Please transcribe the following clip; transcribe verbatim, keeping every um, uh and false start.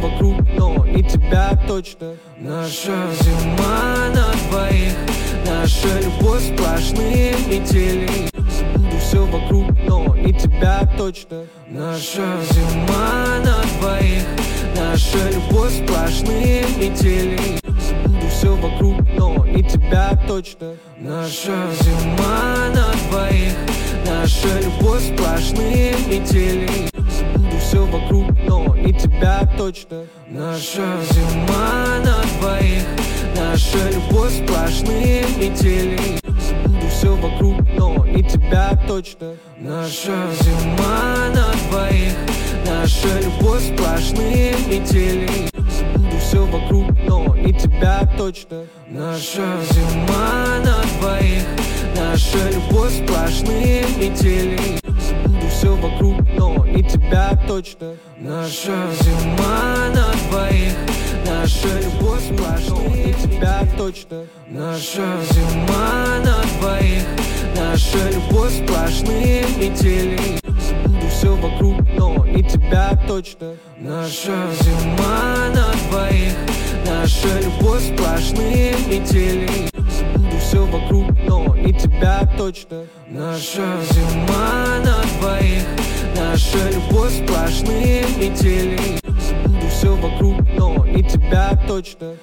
вокруг, но и тебя точно. Наша зима на двоих, наша любовь сплошные метели. Забуду все вокруг, но и тебя точно. Наша зима на двоих, наша любовь сплошные метели. Забуду все вокруг, но и тебя точно. Наша зима на двоих, наша любовь сплошные метели. Забуду все вокруг, но и тебя точно. Наша зима на двоих, наша любовь сплошные метели. Забуду все вокруг, но и тебя точно. Наша зима на двоих, наша любовь сплошные метели. Забуду все вокруг, но и тебя точно. Наша зима на двоих, наша любовь сплошные метели. Забуду все вокруг, но и тебя точно. Наша зима на двоих, наша любовь сплошные, и тебя точно. Наша зима на двоих, наша любовь сплошные метели. Забуду все вокруг, но и тебя точно. Наша зима на двоих, наша любовь сплошные метели. Забуду все вокруг, но и тебя точно. Наша зима на двоих, наша любовь сплошные метели. Забуду все вокруг, но и тебя точно.